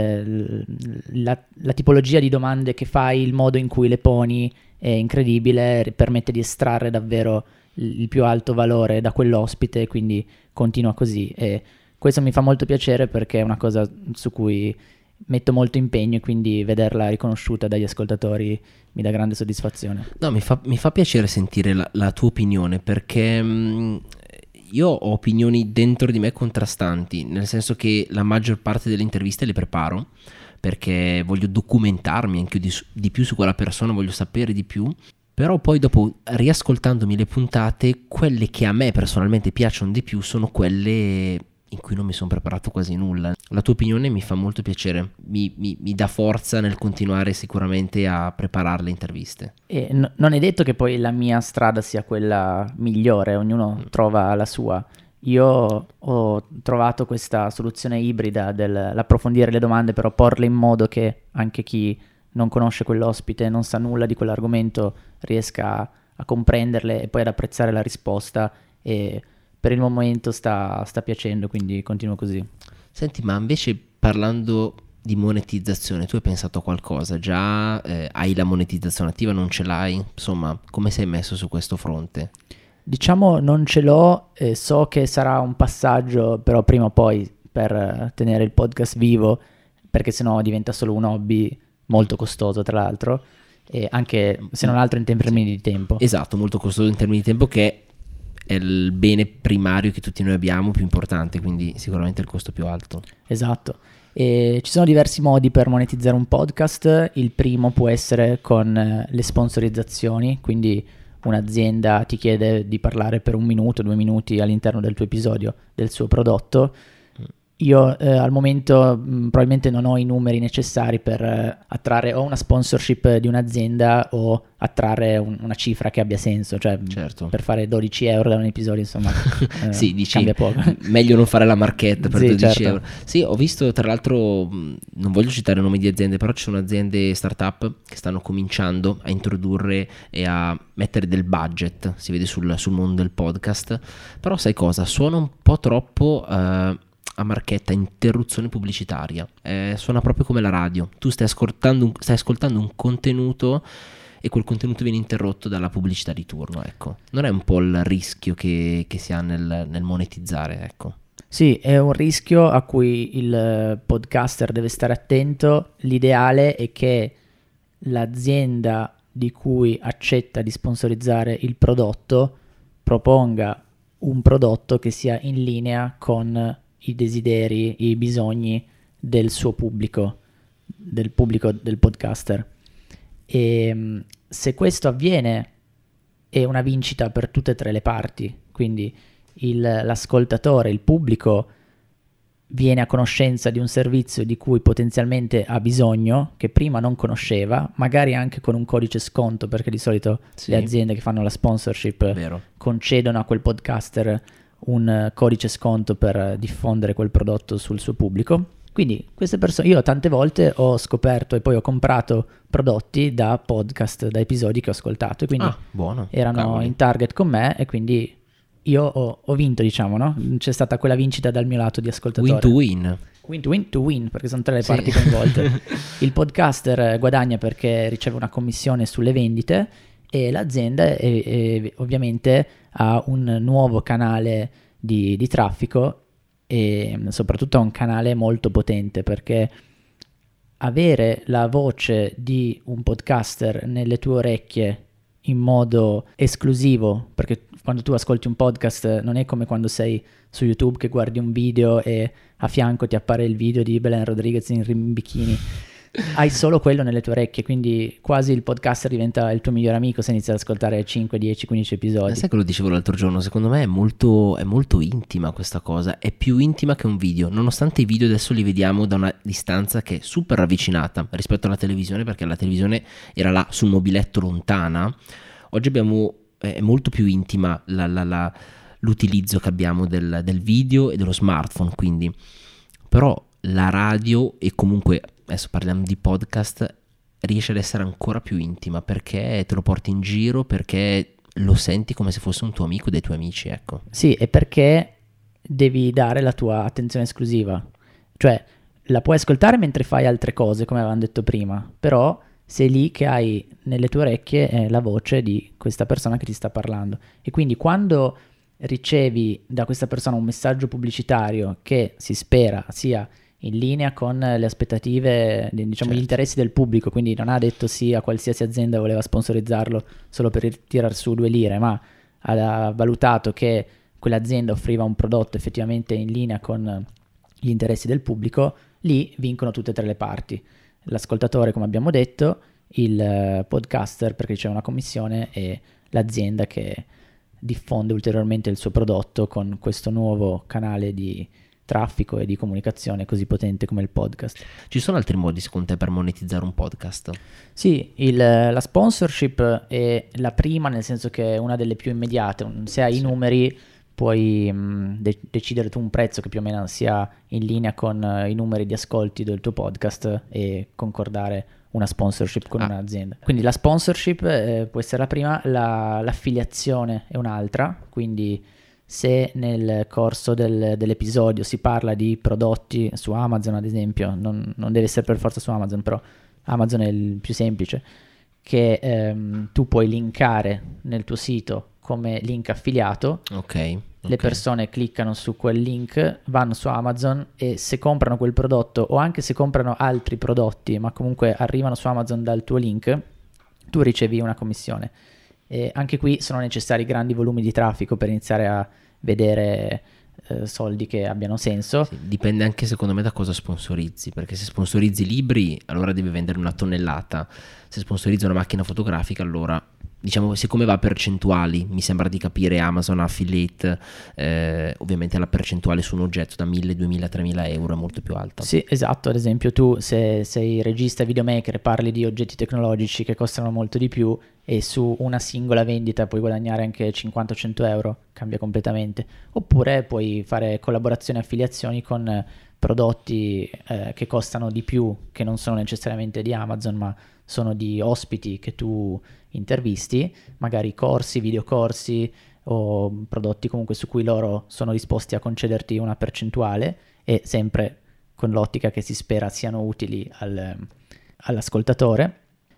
la tipologia di domande che fai, il modo in cui le poni è incredibile, permette di estrarre davvero il più alto valore da quell'ospite, quindi continua così, e questo mi fa molto piacere perché è una cosa su cui metto molto impegno, e quindi vederla riconosciuta dagli ascoltatori mi dà grande soddisfazione. No, mi fa piacere sentire la tua opinione, perché io ho opinioni dentro di me contrastanti, nel senso che la maggior parte delle interviste le preparo perché voglio documentarmi anche di più su quella persona, voglio sapere di più, però poi dopo, riascoltandomi le puntate, quelle che a me personalmente piacciono di più sono quelle in cui non mi sono preparato quasi nulla. La tua opinione mi fa molto piacere, mi dà forza nel continuare sicuramente a preparare le interviste. E non è detto che poi la mia strada sia quella migliore, ognuno trova la sua. Io ho trovato questa soluzione ibrida dell'approfondire le domande, però porle in modo che anche chi non conosce quell'ospite, non sa nulla di quell'argomento, riesca a comprenderle e poi ad apprezzare la risposta, e per il momento sta piacendo, quindi continuo così. Senti, ma invece parlando di monetizzazione, tu hai pensato a qualcosa? Già hai la monetizzazione attiva, non ce l'hai? Insomma, come sei messo su questo fronte? Diciamo non ce l'ho, so che sarà un passaggio, però prima o poi, per tenere il podcast vivo, perché sennò diventa solo un hobby molto costoso tra l'altro, e anche se non altro in termini di tempo. Esatto, molto costoso in termini di tempo, che è il bene primario che tutti noi abbiamo, più importante, quindi sicuramente il costo più alto. Esatto. E ci sono diversi modi per monetizzare un podcast. Il primo può essere con le sponsorizzazioni, quindi un'azienda ti chiede di parlare per 1 minuto, 2 minuti all'interno del tuo episodio del suo prodotto. Io al momento probabilmente non ho i numeri necessari per attrarre o una sponsorship di un'azienda o attrarre una cifra che abbia senso, cioè certo. Per fare 12 euro da un episodio, insomma, sì, dici, cambia poco. Meglio non fare la marchetta per sì, 12 certo. euro. Sì, ho visto, tra l'altro, non voglio citare nomi di aziende, però ci sono aziende startup che stanno cominciando a introdurre e a mettere del budget, si vede sul mondo del podcast, però sai cosa? Suona un po' troppo a marchetta, interruzione pubblicitaria, suona proprio come la radio. Tu stai ascoltando un contenuto e quel contenuto viene interrotto dalla pubblicità di turno, ecco. Non è un po' il rischio che si ha nel monetizzare, ecco? Sì, è un rischio a cui il podcaster deve stare attento. L'ideale è che l'azienda di cui accetta di sponsorizzare il prodotto proponga un prodotto che sia in linea con i desideri, i bisogni del suo pubblico del podcaster. E se questo avviene è una vincita per tutte e tre le parti, quindi l'ascoltatore, il pubblico viene a conoscenza di un servizio di cui potenzialmente ha bisogno, che prima non conosceva, magari anche con un codice sconto, perché di solito le aziende che fanno la sponsorship concedono a quel podcaster un codice sconto per diffondere quel prodotto sul suo pubblico. Quindi queste persone, io tante volte ho scoperto e poi ho comprato prodotti da podcast, da episodi che ho ascoltato, e quindi erano in target con me, e quindi io ho vinto, diciamo, no? C'è stata quella vincita dal mio lato di ascoltatore. Win to win. Win to win to win, perché sono tre le parti coinvolte. Il podcaster guadagna perché riceve una commissione sulle vendite, e l'azienda ovviamente ha un nuovo canale di traffico, e soprattutto ha un canale molto potente, perché avere la voce di un podcaster nelle tue orecchie in modo esclusivo, perché quando tu ascolti un podcast non è come quando sei su YouTube che guardi un video e a fianco ti appare il video di Belen Rodriguez in bikini. Hai solo quello nelle tue orecchie, quindi quasi il podcaster diventa il tuo migliore amico se inizi ad ascoltare 5, 10, 15 episodi. Sai che lo dicevo l'altro giorno, secondo me è molto intima questa cosa, è più intima che un video, nonostante i video adesso li vediamo da una distanza che è super ravvicinata rispetto alla televisione, perché la televisione era là sul mobiletto lontana. Oggi è molto più intima l'utilizzo che abbiamo del video e dello smartphone, quindi. Però la radio, e comunque adesso parliamo di podcast, riesce ad essere ancora più intima, perché te lo porti in giro, perché lo senti come se fosse un tuo amico dei tuoi amici, ecco. Sì, e perché devi dare la tua attenzione esclusiva, cioè la puoi ascoltare mentre fai altre cose, come avevamo detto prima, però sei lì che hai nelle tue orecchie la voce di questa persona che ti sta parlando, e quindi quando ricevi da questa persona un messaggio pubblicitario che si spera sia in linea con le aspettative, diciamo, gli interessi del pubblico, quindi non ha detto sì a qualsiasi azienda voleva sponsorizzarlo solo per tirar su 2 lire, ma ha valutato che quell'azienda offriva un prodotto effettivamente in linea con gli interessi del pubblico, lì vincono tutte e tre le parti. L'ascoltatore, come abbiamo detto, il podcaster perché c'è una commissione, e l'azienda che diffonde ulteriormente il suo prodotto con questo nuovo canale di traffico e di comunicazione così potente come il podcast. Ci sono altri modi secondo te per monetizzare un podcast? Sì, la sponsorship è la prima, nel senso che è una delle più immediate. Se hai i numeri puoi decidere tu un prezzo che più o meno sia in linea con i numeri di ascolti del tuo podcast e concordare una sponsorship con un'azienda. Quindi la sponsorship può essere la prima, l'affiliazione è un'altra, quindi se nel corso dell'episodio si parla di prodotti su Amazon, ad esempio, non deve essere per forza su Amazon, però Amazon è il più semplice, che tu puoi linkare nel tuo sito come link affiliato. Ok. Le persone cliccano su quel link, vanno su Amazon, e se comprano quel prodotto, o anche se comprano altri prodotti, ma comunque arrivano su Amazon dal tuo link, tu ricevi una commissione. E anche qui sono necessari grandi volumi di traffico per iniziare a vedere soldi che abbiano senso. Sì, dipende anche secondo me da cosa sponsorizzi, perché se sponsorizzi libri allora devi vendere 1 tonnellata, se sponsorizzi una macchina fotografica allora, diciamo, siccome va a percentuali, mi sembra di capire, Amazon Affiliate ovviamente la percentuale su un oggetto da 1.000, 2.000, 3.000 euro è molto più alta. Sì, esatto. Ad esempio tu se sei regista e videomaker e parli di oggetti tecnologici che costano molto di più, e su una singola vendita puoi guadagnare anche 50-100 euro, cambia completamente. Oppure puoi fare collaborazioni e affiliazioni con prodotti che costano di più, che non sono necessariamente di Amazon, ma sono di ospiti che tu intervisti, magari corsi, videocorsi o prodotti comunque su cui loro sono disposti a concederti una percentuale, e sempre con l'ottica che si spera siano utili all'ascoltatore.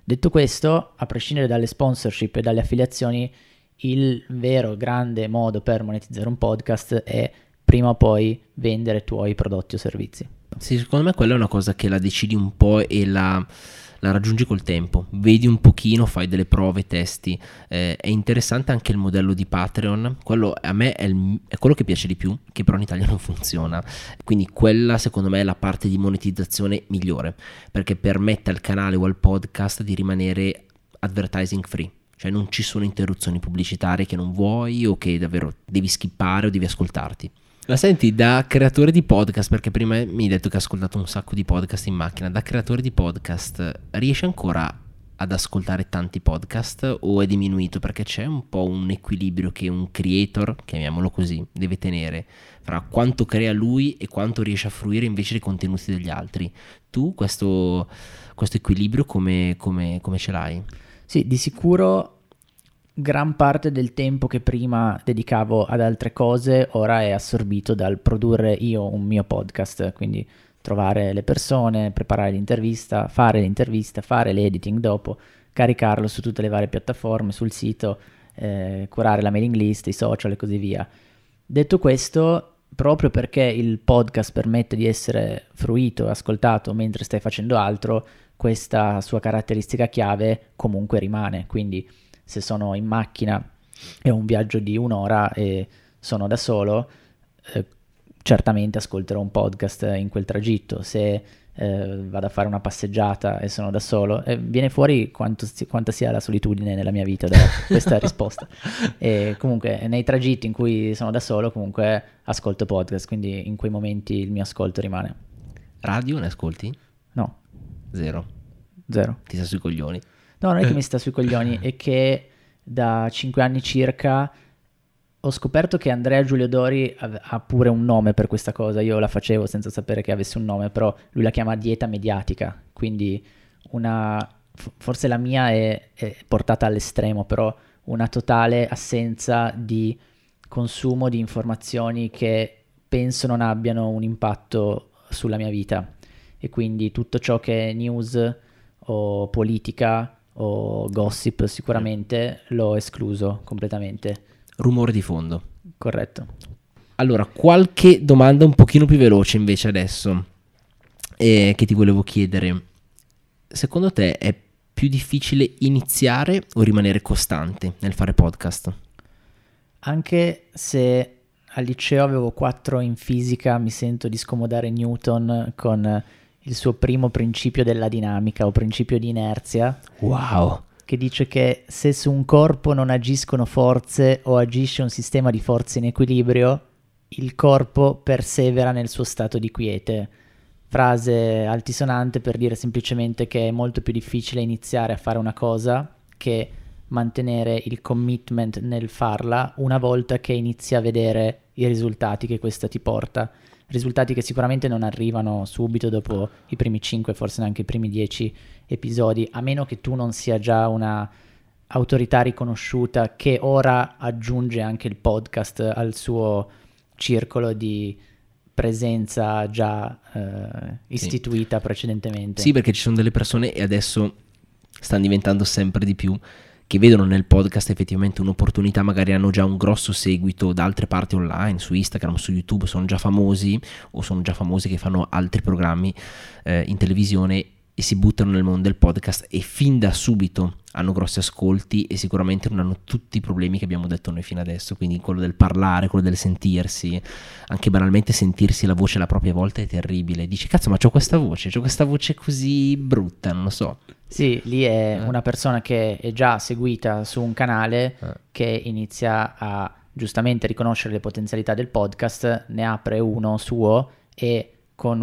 Detto questo, a prescindere dalle sponsorship e dalle affiliazioni, il vero grande modo per monetizzare un podcast è prima o poi vendere i tuoi prodotti o servizi. Sì, secondo me quella è una cosa che la decidi un po' e la raggiungi col tempo, vedi un pochino, fai delle prove, testi. È interessante anche il modello di Patreon, quello a me è quello che piace di più, che però in Italia non funziona, quindi quella secondo me è la parte di monetizzazione migliore, perché permette al canale o al podcast di rimanere advertising free, cioè non ci sono interruzioni pubblicitarie che non vuoi o che davvero devi skippare o devi ascoltarti. Ma senti, da creatore di podcast, perché prima mi hai detto che hai ascoltato un sacco di podcast in macchina, da creatore di podcast riesci ancora ad ascoltare tanti podcast o è diminuito? Perché c'è un po' un equilibrio che un creator, chiamiamolo così, deve tenere fra quanto crea lui e quanto riesce a fruire invece dei contenuti degli altri. Tu questo equilibrio come ce l'hai? Sì, di sicuro gran parte del tempo che prima dedicavo ad altre cose ora è assorbito dal produrre io un mio podcast, quindi trovare le persone, preparare l'intervista, fare l'editing dopo, caricarlo su tutte le varie piattaforme, sul sito, curare la mailing list, i social e così via. Detto questo, proprio perché il podcast permette di essere fruito e ascoltato mentre stai facendo altro, questa sua caratteristica chiave comunque rimane, quindi se sono in macchina e ho un viaggio di 1 ora e sono da solo, certamente ascolterò un podcast in quel tragitto. Se vado a fare una passeggiata e sono da solo, viene fuori quanta sia la solitudine nella mia vita da questa risposta. E comunque nei tragitti in cui sono da solo comunque ascolto podcast, quindi in quei momenti il mio ascolto rimane. Radio ne ascolti? No. Zero. Ti sta sui coglioni. No, non è che mi sta sui coglioni, è che da 5 anni circa ho scoperto che Andrea Giulio Dori ha pure un nome per questa cosa. Io la facevo senza sapere che avesse un nome, però lui la chiama dieta mediatica, quindi forse la mia è portata all'estremo, però una totale assenza di consumo di informazioni che penso non abbiano un impatto sulla mia vita, e quindi tutto ciò che è news o politica o gossip sicuramente l'ho escluso completamente. Rumore di fondo. Corretto. Allora, qualche domanda un pochino più veloce invece adesso, che ti volevo chiedere. Secondo te è più difficile iniziare o rimanere costante nel fare podcast? Anche se al liceo avevo 4 in fisica, mi sento di scomodare Newton con il suo primo principio della dinamica o principio di inerzia. Wow! Che dice che se su un corpo non agiscono forze o agisce un sistema di forze in equilibrio, il corpo persevera nel suo stato di quiete. Frase altisonante per dire semplicemente che è molto più difficile iniziare a fare una cosa che mantenere il commitment nel farla una volta che inizi a vedere i risultati che questa ti porta. Risultati che sicuramente non arrivano subito dopo i primi 5, forse neanche i primi 10 episodi, a meno che tu non sia già una autorità riconosciuta che ora aggiunge anche il podcast al suo circolo di presenza già istituita precedentemente. Sì, perché ci sono delle persone, e adesso stanno diventando sempre di più, che vedono nel podcast effettivamente un'opportunità, magari hanno già un grosso seguito da altre parti online, su Instagram, su YouTube, sono già famosi o sono già famosi che fanno altri programmi in televisione e si buttano nel mondo del podcast e fin da subito hanno grossi ascolti e sicuramente non hanno tutti i problemi che abbiamo detto noi fino adesso, quindi quello del parlare, quello del sentirsi, anche banalmente sentirsi la voce la propria volta è terribile, dici cazzo ma c'ho questa voce così brutta, non lo so. Sì, lì è una persona che è già seguita su un canale che inizia a giustamente riconoscere le potenzialità del podcast, ne apre uno suo e con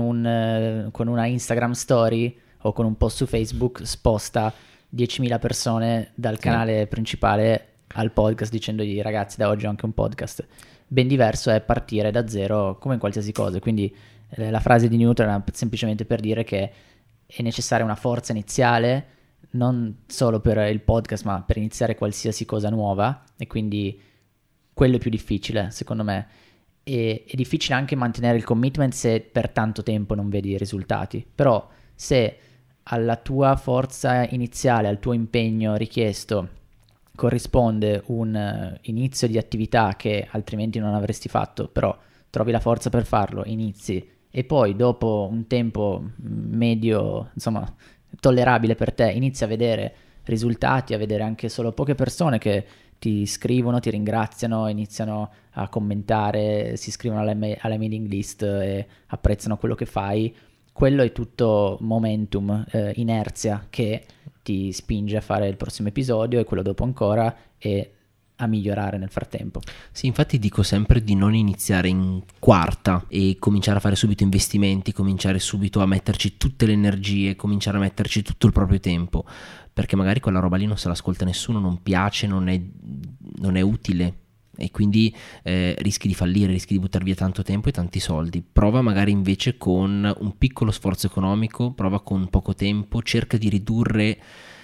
una Instagram story o con un post su Facebook sposta 10.000 persone dal canale principale al podcast dicendogli ragazzi da oggi ho anche un podcast. Ben diverso è partire da zero come in qualsiasi cosa, quindi la frase di Newton era semplicemente per dire che è necessaria una forza iniziale non solo per il podcast ma per iniziare qualsiasi cosa nuova, e quindi quello è più difficile secondo me. E è difficile anche mantenere il commitment se per tanto tempo non vedi i risultati, però se alla tua forza iniziale, al tuo impegno richiesto, corrisponde un inizio di attività che altrimenti non avresti fatto, però trovi la forza per farlo, inizi, e poi dopo un tempo medio, insomma, tollerabile per te, inizi a vedere risultati, a vedere anche solo poche persone che ti scrivono, ti ringraziano, iniziano a commentare, si iscrivono alla mailing list e apprezzano quello che fai. Quello è tutto momentum, inerzia che ti spinge a fare il prossimo episodio e quello dopo ancora e a migliorare nel frattempo. Sì, infatti dico sempre di non iniziare in quarta e cominciare a fare subito investimenti, cominciare subito a metterci tutte le energie, cominciare a metterci tutto il proprio tempo, perché magari quella roba lì non se l'ascolta nessuno, non piace, non è utile e quindi rischi di fallire, rischi di buttare via tanto tempo e tanti soldi. Prova magari invece con un piccolo sforzo economico, prova con poco tempo, cerca di ridurre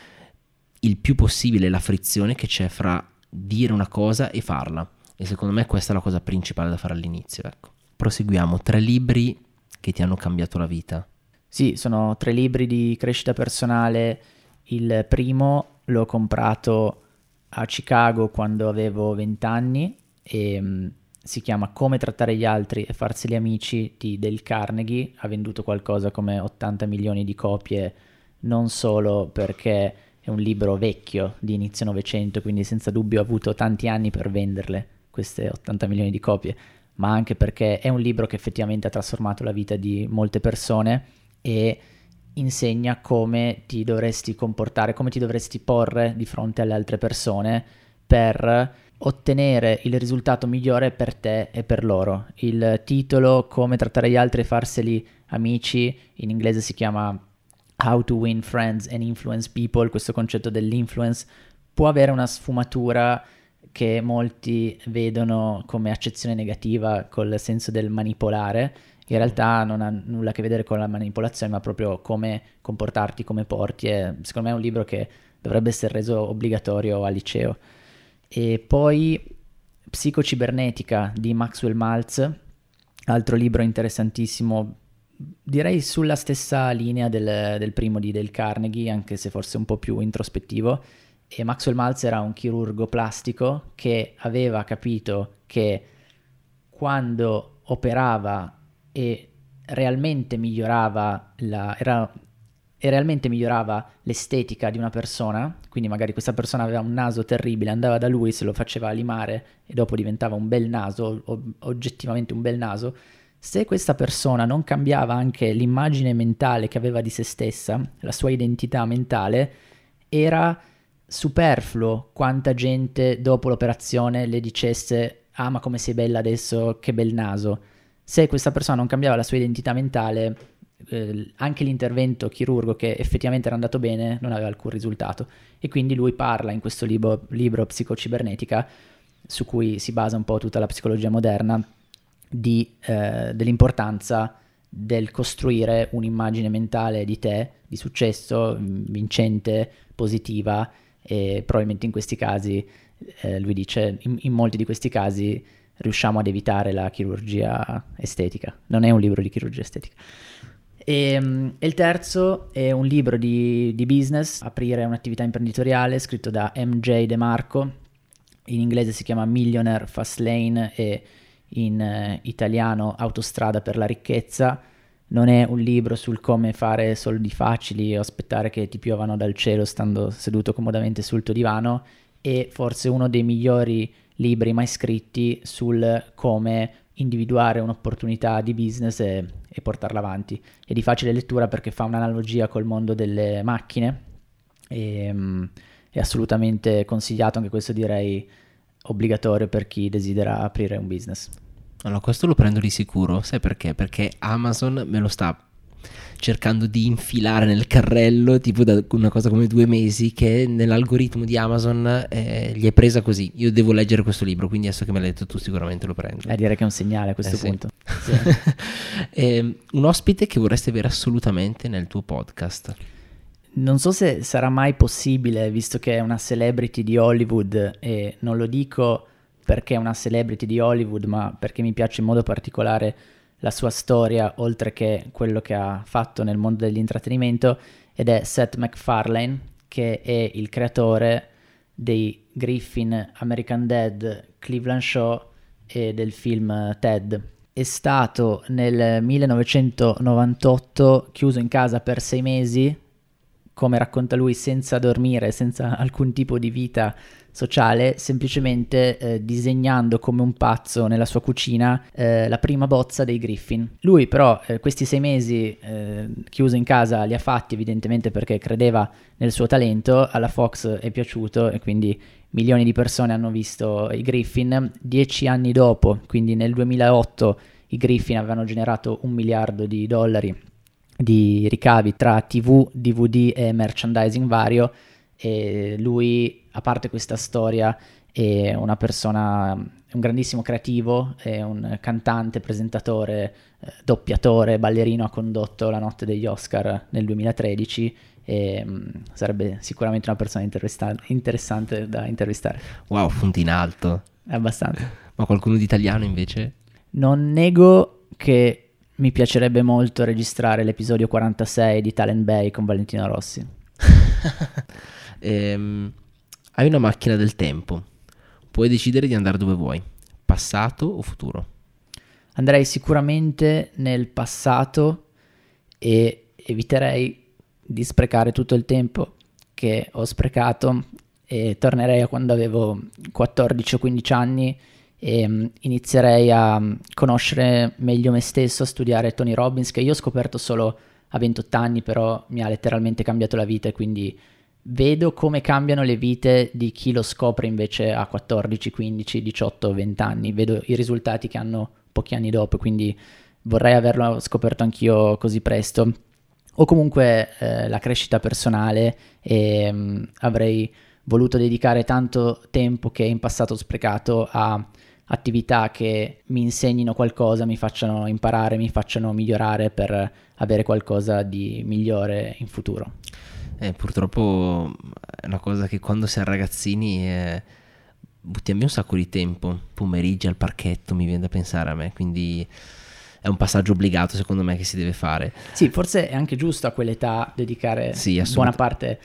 il più possibile la frizione che c'è fra dire una cosa e farla, e secondo me questa è la cosa principale da fare all'inizio. Ecco, proseguiamo. 3 libri che ti hanno cambiato la vita. Sì, sono 3 libri di crescita personale. Il primo l'ho comprato a Chicago quando avevo 20 anni e si chiama Come trattare gli altri e farseli amici di Dale Carnegie. Ha venduto qualcosa come 80 milioni di copie, non solo perché è un libro vecchio di inizio Novecento, quindi senza dubbio ha avuto tanti anni per venderle queste 80 milioni di copie, ma anche perché è un libro che effettivamente ha trasformato la vita di molte persone e insegna come ti dovresti comportare, come ti dovresti porre di fronte alle altre persone per ottenere il risultato migliore per te e per loro. Il titolo, Come trattare gli altri e farseli amici, in inglese si chiama How to Win Friends and Influence People. Questo concetto dell'influence può avere una sfumatura che molti vedono come accezione negativa col senso del manipolare. In realtà non ha nulla a che vedere con la manipolazione, ma proprio come comportarti, come porti. E secondo me è un libro che dovrebbe essere reso obbligatorio al liceo. E poi Psicocibernetica di Maxwell Maltz, altro libro interessantissimo, direi sulla stessa linea del primo di Dale Carnegie, anche se forse un po' più introspettivo. E Maxwell Maltz era un chirurgo plastico che aveva capito che quando operava e realmente migliorava l'estetica di una persona, quindi magari questa persona aveva un naso terribile, andava da lui, se lo faceva limare e dopo diventava un bel naso, oggettivamente un bel naso. Se questa persona non cambiava anche l'immagine mentale che aveva di se stessa, la sua identità mentale, era superfluo quanta gente dopo l'operazione le dicesse «Ah, ma come sei bella adesso, che bel naso». Se questa persona non cambiava la sua identità mentale, anche l'intervento chirurgo che effettivamente era andato bene non aveva alcun risultato. E quindi lui parla in questo libro Psicocibernetica, su cui si basa un po' tutta la psicologia moderna, dell'importanza del costruire un'immagine mentale di te, di successo, vincente, positiva, e probabilmente in questi casi, lui dice, in molti di questi casi riusciamo ad evitare la chirurgia estetica. Non è un libro di chirurgia estetica. E il terzo è un libro di business, aprire un'attività imprenditoriale, scritto da MJ DeMarco. In inglese si chiama Millionaire Fastlane e in italiano Autostrada per la ricchezza. Non è un libro sul come fare soldi facili o aspettare che ti piovano dal cielo stando seduto comodamente sul tuo divano. È forse uno dei migliori libri mai scritti sul come individuare un'opportunità di business e portarla avanti. È di facile lettura perché fa un'analogia col mondo delle macchine e è assolutamente consigliato, anche questo direi obbligatorio per chi desidera aprire un business. Allora, questo lo prendo di sicuro, sai perché? Perché Amazon me lo sta cercando di infilare nel carrello tipo da una cosa come 2 mesi, che nell'algoritmo di Amazon gli è presa così. Io devo leggere questo libro, quindi adesso che me l'hai detto tu sicuramente lo prendo. Direi che è un segnale a questo punto. Sì. Un ospite che vorresti avere assolutamente nel tuo podcast? Non so se sarà mai possibile, visto che è una celebrity di Hollywood, e non lo dico perché è una celebrity di Hollywood, ma perché mi piace in modo particolare la sua storia, oltre che quello che ha fatto nel mondo dell'intrattenimento. ed è Seth MacFarlane, che è il creatore dei Griffin, American Dad, Cleveland Show e del film Ted. È stato nel 1998 chiuso in casa per 6 mesi, come racconta lui, senza dormire, senza alcun tipo di vita sociale, semplicemente disegnando come un pazzo nella sua cucina la prima bozza dei Griffin. Lui però questi 6 mesi chiuso in casa li ha fatti evidentemente perché credeva nel suo talento, alla Fox è piaciuto e quindi milioni di persone hanno visto i Griffin. 10 anni dopo, quindi nel 2008, i Griffin avevano generato $1 miliardo di ricavi tra TV, DVD e merchandising vario, e lui, a parte questa storia, è una persona, è un grandissimo creativo, è un cantante, presentatore, doppiatore, ballerino, ha condotto la notte degli Oscar nel 2013 e sarebbe sicuramente una persona interessante da intervistare. Wow, punti in alto. Abbastanza. Ma qualcuno di italiano invece? Non nego che mi piacerebbe molto registrare l'episodio 46 di Talent Bay con Valentino Rossi. Hai una macchina del tempo, puoi decidere di andare dove vuoi, passato o futuro? Andrei sicuramente nel passato e eviterei di sprecare tutto il tempo che ho sprecato e tornerei a quando avevo 14 o 15 anni e inizierei a conoscere meglio me stesso, a studiare Tony Robbins, che io ho scoperto solo a 28 anni, però mi ha letteralmente cambiato la vita, e quindi vedo come cambiano le vite di chi lo scopre invece a 14, 15, 18, 20 anni, vedo i risultati che hanno pochi anni dopo, quindi vorrei averlo scoperto anch'io così presto. O comunque la crescita personale, e avrei voluto dedicare tanto tempo che in passato ho sprecato a attività che mi insegnino qualcosa, mi facciano imparare, mi facciano migliorare per avere qualcosa di migliore in futuro. Purtroppo è una cosa che quando si è ragazzini buttiamo via un sacco di tempo, pomeriggi al parchetto, mi viene da pensare a me, quindi è un passaggio obbligato secondo me che si deve fare. Sì, forse è anche giusto a quell'età dedicare buona parte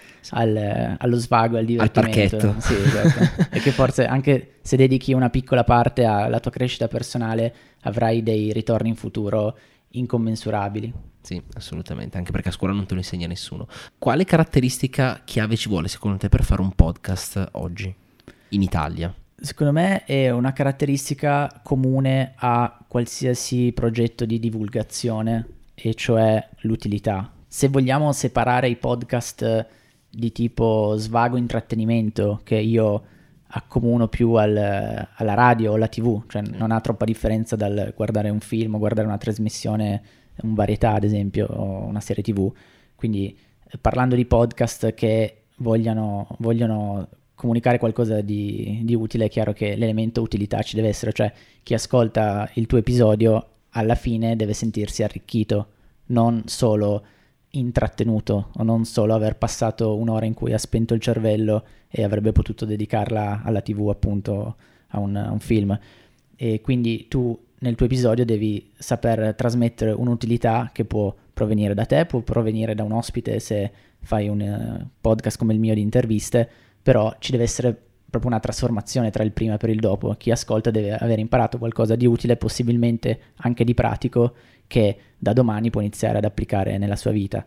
allo svago, al divertimento. Al parchetto. Sì, esatto. E che forse anche se dedichi una piccola parte alla tua crescita personale avrai dei ritorni in futuro incommensurabili. Sì, assolutamente, anche perché a scuola non te lo insegna nessuno. Quale caratteristica chiave ci vuole secondo te per fare un podcast oggi in Italia? Secondo me è una caratteristica comune a qualsiasi progetto di divulgazione, e cioè l'utilità. Se vogliamo separare i podcast di tipo svago intrattenimento, che io accomuno più alla radio o alla TV, cioè non ha troppa differenza dal guardare un film o guardare una trasmissione, un varietà ad esempio, o una serie TV. Quindi parlando di podcast che vogliono comunicare qualcosa di utile, è chiaro che l'elemento utilità ci deve essere, cioè chi ascolta il tuo episodio alla fine deve sentirsi arricchito, non solo intrattenuto, o non solo aver passato un'ora in cui ha spento il cervello e avrebbe potuto dedicarla alla TV, appunto, a un film. E quindi tu nel tuo episodio devi saper trasmettere un'utilità che può provenire da te, può provenire da un ospite se fai un podcast come il mio di interviste, però ci deve essere proprio una trasformazione tra il prima e il dopo. Chi ascolta deve aver imparato qualcosa di utile, possibilmente anche di pratico, che da domani può iniziare ad applicare nella sua vita.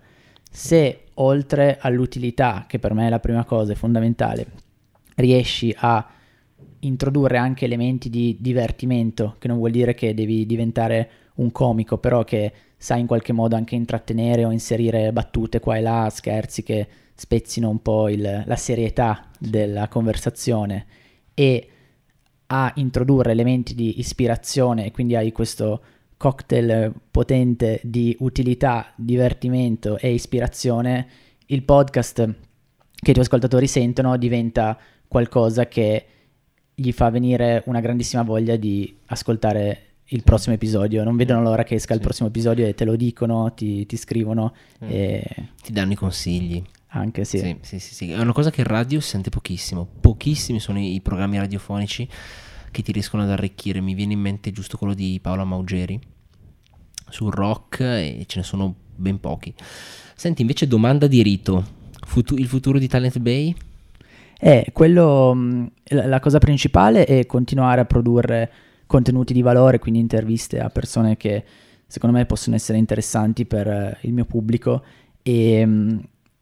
Se oltre all'utilità, che per me è la prima cosa, è fondamentale, riesci a introdurre anche elementi di divertimento, che non vuol dire che devi diventare un comico, però che sai in qualche modo anche intrattenere o inserire battute qua e là, scherzi che spezzino un po' la serietà della conversazione, e a introdurre elementi di ispirazione, e quindi hai questo cocktail potente di utilità, divertimento e ispirazione, il podcast che i tuoi ascoltatori sentono diventa qualcosa che gli fa venire una grandissima voglia di ascoltare il prossimo episodio. Non vedono l'ora che esca il prossimo episodio e te lo dicono, ti scrivono e ti danno i consigli. Anche sì. Sì. È una cosa che in radio si sente pochissimo. Pochissimi sono i programmi radiofonici che ti riescono ad arricchire. Mi viene in mente giusto quello di Paola Maugeri sul rock, e ce ne sono ben pochi. Senti, invece domanda di rito, il futuro di Talent Bay? La cosa principale è continuare a produrre contenuti di valore, quindi interviste a persone che secondo me possono essere interessanti per il mio pubblico, e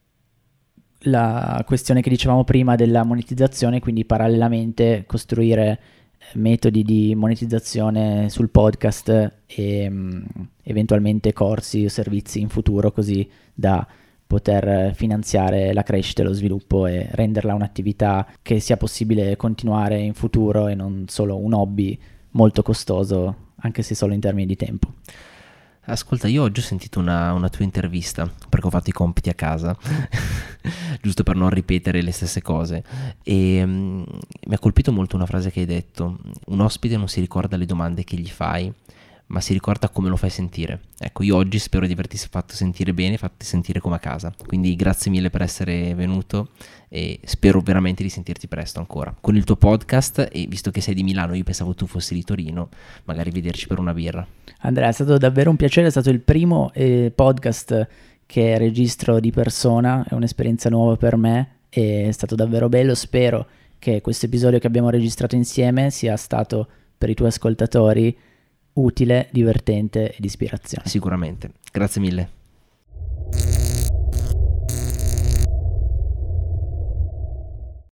la questione che dicevamo prima della monetizzazione, quindi parallelamente costruire metodi di monetizzazione sul podcast e eventualmente corsi o servizi in futuro, così da poter finanziare la crescita e lo sviluppo e renderla un'attività che sia possibile continuare in futuro e non solo un hobby molto costoso, anche se solo in termini di tempo. Ascolta, io oggi ho sentito una tua intervista perché ho fatto i compiti a casa, giusto per non ripetere le stesse cose, e mi ha colpito molto una frase che hai detto: un ospite non si ricorda le domande che gli fai, ma si ricorda come lo fai sentire. Ecco, io oggi spero di averti fatto sentire bene, farti sentire come a casa, quindi grazie mille per essere venuto e spero veramente di sentirti presto ancora con il tuo podcast, e visto che sei di Milano, io pensavo tu fossi di Torino, magari vederci per una birra. Andrea, è stato davvero un piacere, è stato il primo podcast che registro di persona, è un'esperienza nuova per me, è stato davvero bello. Spero che questo episodio che abbiamo registrato insieme sia stato per i tuoi ascoltatori utile, divertente e di ispirazione. Sicuramente, grazie mille.